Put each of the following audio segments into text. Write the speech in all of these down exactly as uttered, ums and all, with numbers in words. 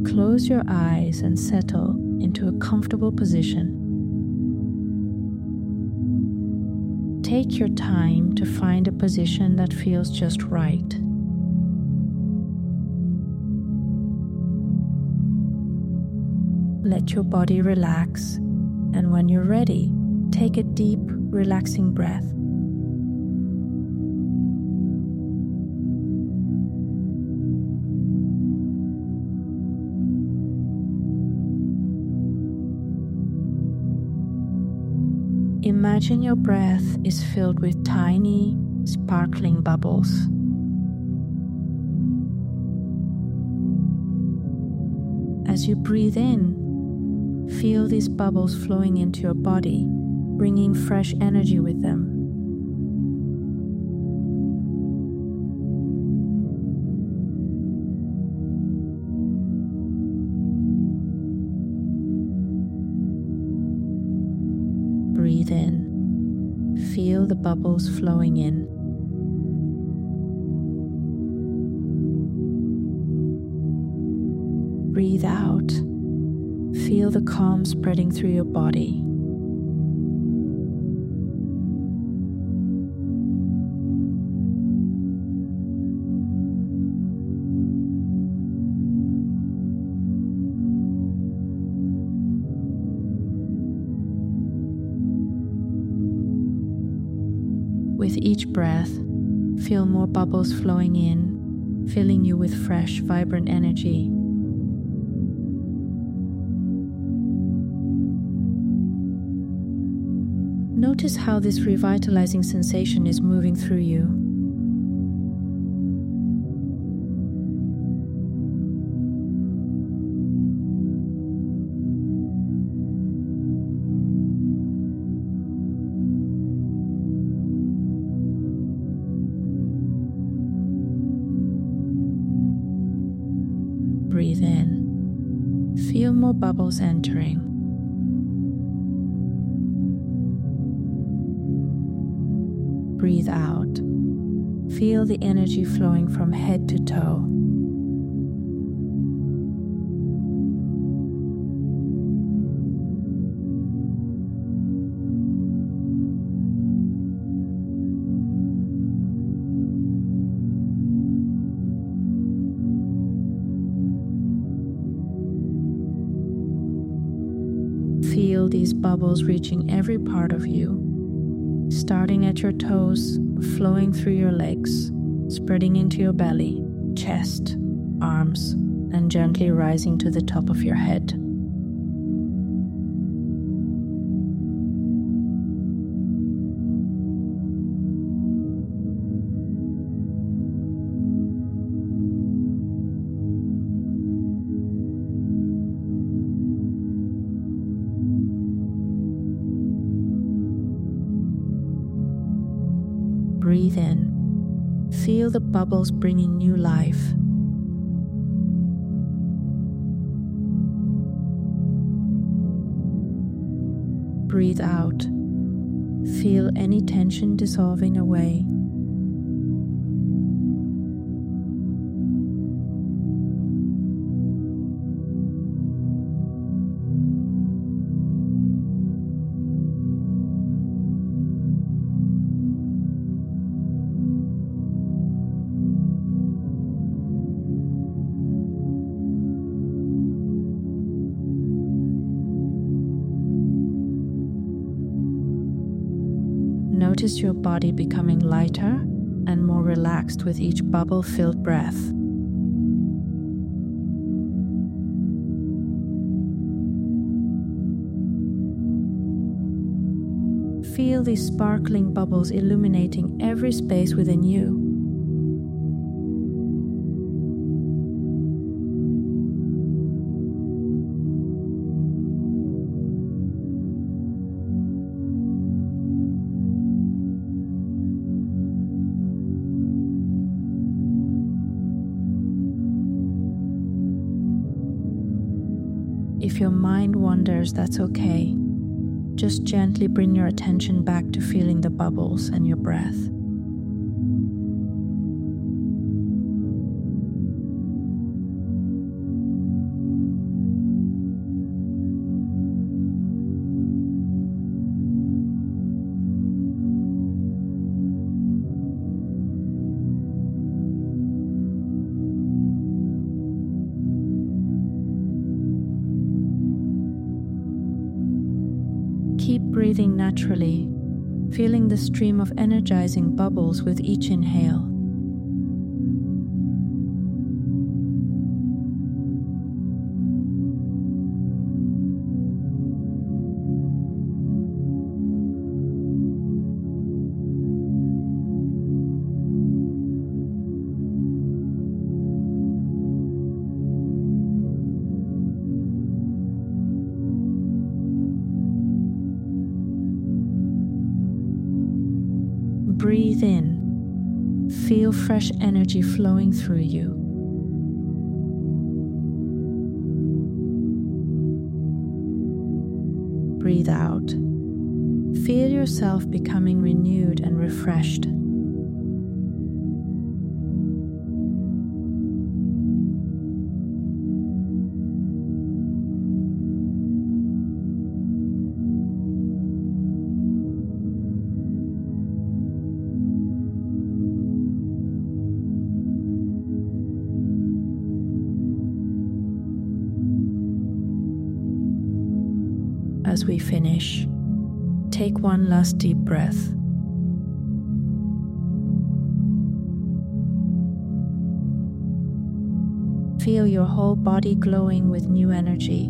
Close your eyes and settle into a comfortable position. Take your time to find a position that feels just right. Let your body relax, and when you're ready, take a deep, relaxing breath. Imagine your breath is filled with tiny, sparkling bubbles. As you breathe in, feel these bubbles flowing into your body, bringing fresh energy with them. Breathe in. Feel the bubbles flowing in. Breathe out. Feel the calm spreading through your body. With each breath, feel more bubbles flowing in, filling you with fresh, vibrant energy. Notice how this revitalizing sensation is moving through you. Breathe in. Feel more bubbles entering. Breathe out. Feel the energy flowing from head to toe. Feel these bubbles reaching every part of you, starting at your toes, flowing through your legs, spreading into your belly, chest, arms, and gently rising to the top of your head. Breathe in. Feel the bubbles bringing new life. Breathe out. Feel any tension dissolving away. Notice your body becoming lighter and more relaxed with each bubble-filled breath. Feel these sparkling bubbles illuminating every space within you. If your mind wanders, that's okay. Just gently bring your attention back to feeling the bubbles and your breath. Keep breathing naturally, feeling the stream of energizing bubbles with each inhale. Breathe in. Feel fresh energy flowing through you. Breathe out. Feel yourself becoming renewed and refreshed. As we finish, take one last deep breath. Feel your whole body glowing with new energy.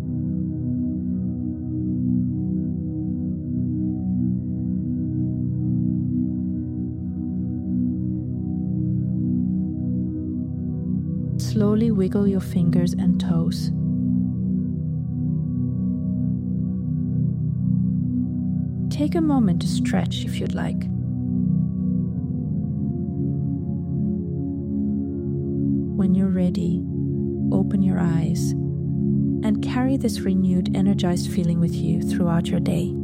Slowly wiggle your fingers and toes. Take a moment to stretch if you'd like. When you're ready, open your eyes and carry this renewed, energized feeling with you throughout your day.